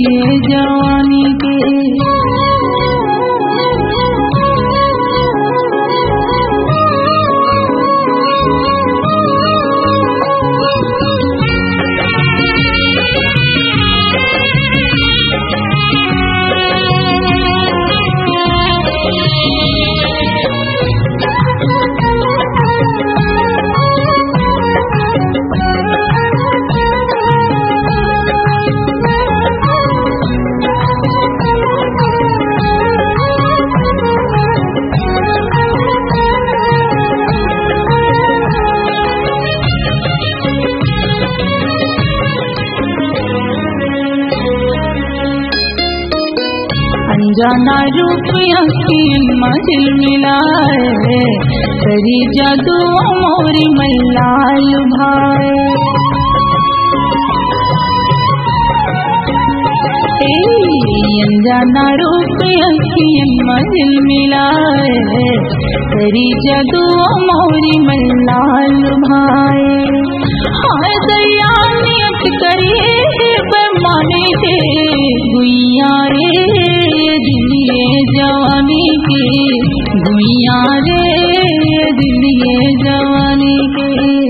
दिलिए जवानी के। अनजाना रूप यकीन दिल मिलाए, करी जादू मोरी मल्लाल भाई। अनजाना रूप यकीन दिल मिलाए, करी जादू मोरी मल्लाल भाई। हाय दया नियत करिए बेमानी दे गुइया रे दिलिए जवानी के, गुइया रे दिलिए जवानी के।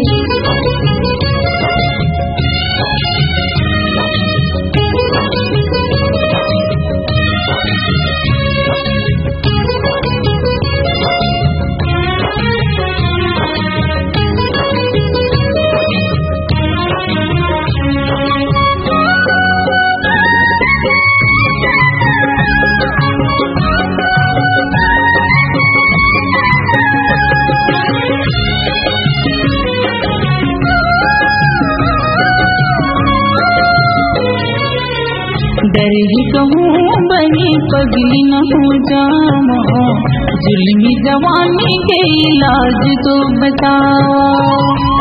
डर ही कहूँ बनी पगली न हो जामा, जुल्मी जवानी के इलाज तो बताओ।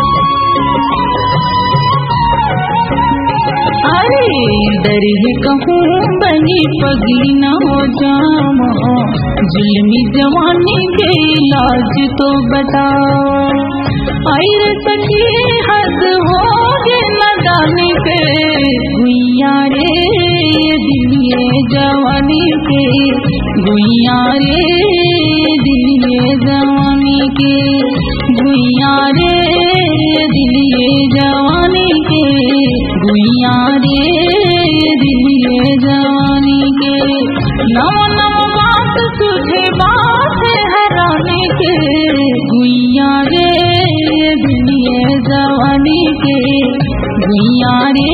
अरे डर ही कहूँ बनी पगली न हो जामा, जुल्मी जवानी के इलाज तो बताओ। आयर सखी हद हो गए नदानी पे, गुइया रे दिलिए जवानी के, गुइया रे दिलिए जवानी के, गुइया रे दिलिए जवानी के, गुइया रे दिलिए जवानी के। नव नव बात तुझे बात हराने के, गुइया रे दिलिए जवानी के, गुइया रे